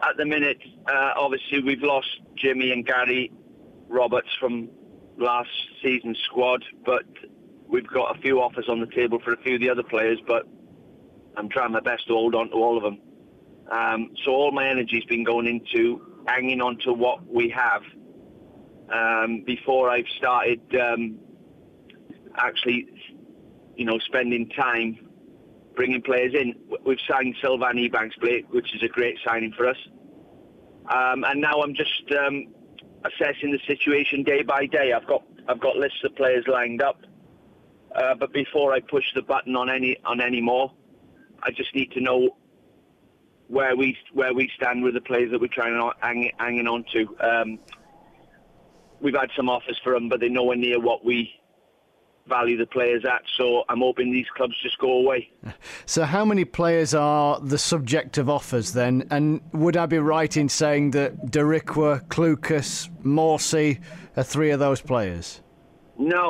at the minute, obviously we've lost Jimmy and Gary Roberts from last season's squad, but we've got a few offers on the table for a few of the other players, but I'm trying my best to hold on to all of them. So all my energy's been going into hanging on to what we have before I've started actually, spending time bringing players in. We've signed Sylvain Ebanks-Blake, which is a great signing for us. And now I'm just assessing the situation day by day. I've got lists of players lined up, but before I push the button on any more, I just need to know where we stand with the players that we're hanging on to. We've had some offers for them, but they're nowhere near what we value the players at, so I'm hoping these clubs just go away. So how many players are the subject of offers then? And would I be right in saying that Darikwa, Clucas, Morsey are three of those players? No.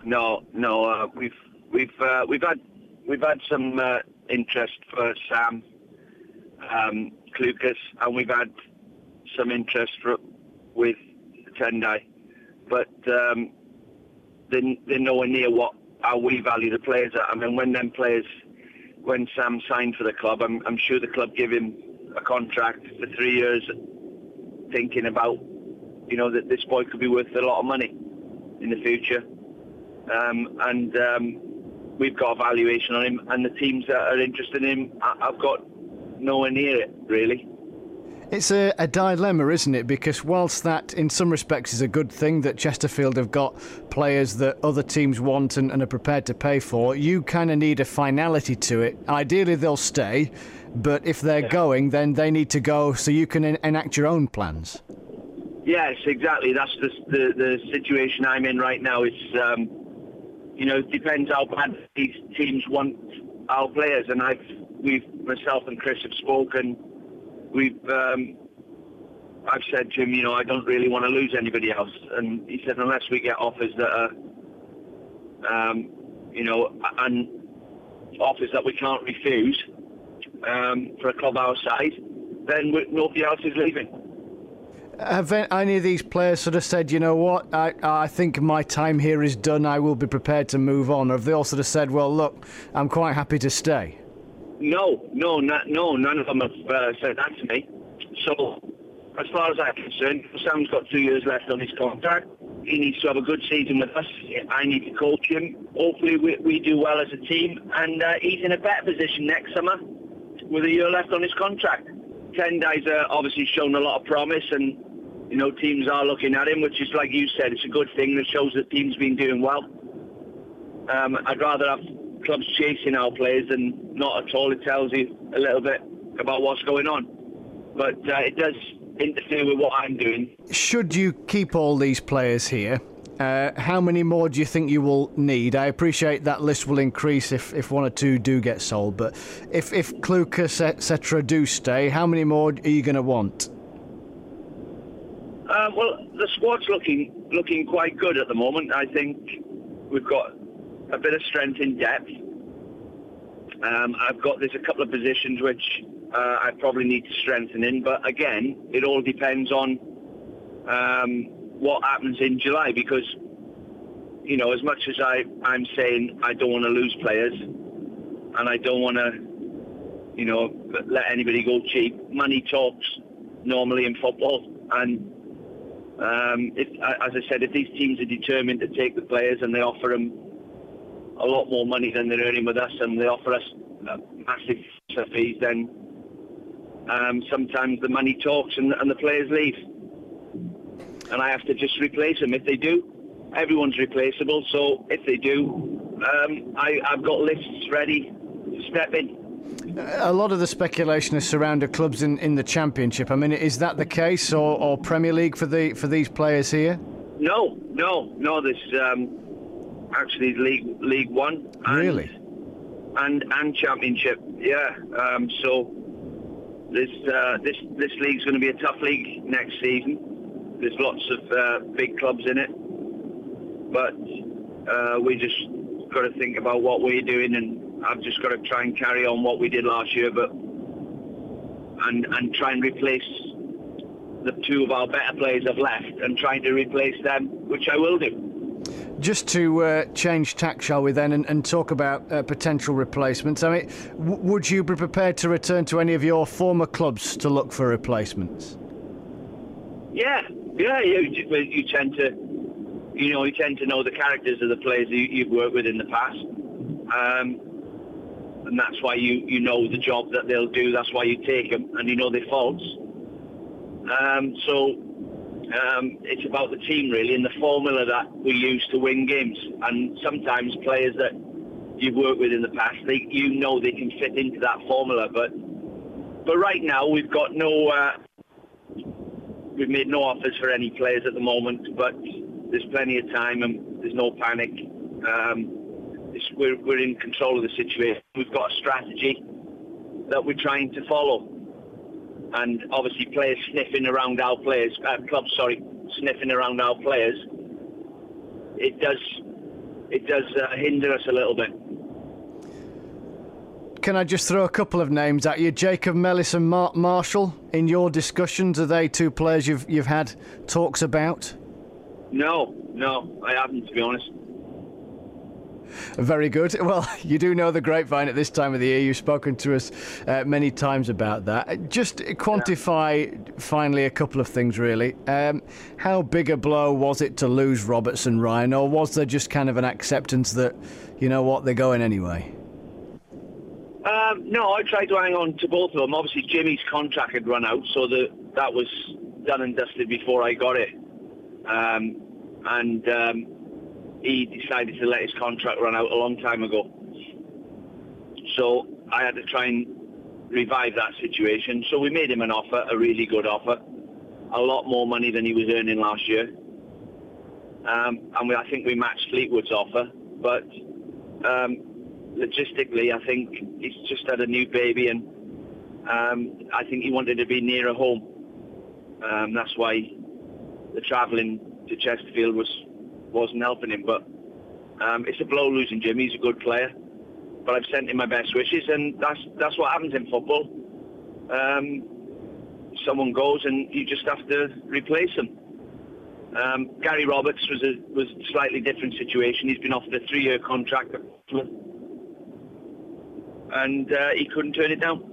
We've had some interest for Sam Clucas, and we've had some interest with Tendai, but they're nowhere near how we value the players at. I mean, when Sam signed for the club, I'm sure the club gave him a contract for 3 years, thinking about, that this boy could be worth a lot of money in the future. And we've got a valuation on him, and the teams that are interested in him, I've got nowhere near it, really. It's a dilemma, isn't it? Because whilst that, in some respects, is a good thing that Chesterfield have got players that other teams want and are prepared to pay for, you kind of need a finality to it. Ideally, they'll stay, but if they're going, then they need to go so you can enact your own plans. Yes, exactly. That's the situation I'm in right now. It's, it depends how bad these teams want our players, and myself and Chris have spoken. I've said to him, I don't really want to lose anybody else. And he said, unless we get offers that are, and offers that we can't refuse for a club our size, then nobody else is leaving. Have any of these players sort of said, you know what, I think my time here is done, I will be prepared to move on? Or have they all sort of said, well, look, I'm quite happy to stay? No, none of them have said that to me. So, as far as I'm concerned, Sam's got 2 years left on his contract. He needs to have a good season with us. I need to coach him. Hopefully we do well as a team, and he's in a better position next summer with a year left on his contract. Tendai's obviously shown a lot of promise, and teams are looking at him, which is, like you said, it's a good thing that shows that team's been doing well. I'd rather have clubs chasing our players and not at all. It tells you a little bit about what's going on, but it does interfere with what I'm doing. Should you keep all these players here, how many more do you think you will need? I appreciate that list will increase if one or two do get sold, but if Clucas, etc. do stay, how many more are you going to want? Well, the squad's looking quite good at the moment. I think we've got a bit of strength in depth. There's a couple of positions which I probably need to strengthen in, but again, it all depends on what happens in July, because as much as I'm saying I don't want to lose players, and I don't want to let anybody go cheap. Money talks normally in football, and as I said, if these teams are determined to take the players and they offer them a lot more money than they're earning with us, and they offer us massive fees, then sometimes the money talks and the players leave. And I have to just replace them. If they do, everyone's replaceable. So if they do, I've got lists ready to step in. A lot of the speculation has surrounded clubs in the Championship. I mean, is that the case, or Premier League for these players here? No. There's actually League One. Really? And Championship. Yeah. So this league's going to be a tough league next season. There's lots of big clubs in it, but we just got to think about what we're doing, and I've just got to try and carry on what we did last year. But and try and replace the two of our better players have left, and trying to replace them, which I will do. Just to change tack, shall we then, and talk about potential replacements. I mean, would you be prepared to return to any of your former clubs to look for replacements? Yeah. You tend to, you tend to know the characters of the players that you've worked with in the past, and that's why you know the job that they'll do. That's why you take them, and you know their faults. It's about the team really, and the formula that we use to win games. And sometimes players that you've worked with in the past, they can fit into that formula. But right now we've got we've made no offers for any players at the moment. But there's plenty of time, and there's no panic. We're in control of the situation. We've got a strategy that we're trying to follow. And obviously players sniffing around our players, sniffing around our players, it does hinder us a little bit. Can I just throw a couple of names at you? Jacob Mellis and Mark Marshall, in your discussions, are they two players you've had talks about? No, I haven't, to be honest. Very good. Well, you do know the grapevine at this time of the year. You've spoken to us many times about that. Just quantify, finally, a couple of things, really. How big a blow was it to lose Robertson, Ryan, or was there just kind of an acceptance that, you know what, they're going anyway? No, I tried to hang on to both of them. Obviously, Jimmy's contract had run out, so that was done and dusted before I got it. He decided to let his contract run out a long time ago. So I had to try and revive that situation. So we made him an offer, a really good offer, a lot more money than he was earning last year. I think we matched Fleetwood's offer. But logistically, I think he's just had a new baby, and I think he wanted to be nearer home. That's why the travelling to Chesterfield wasn't helping him, but it's a blow losing Jimmy. He's a good player, but I've sent him my best wishes, and that's what happens in football. Someone goes, and you just have to replace them. Gary Roberts was a slightly different situation. He's been offered a 3-year contract, and he couldn't turn it down.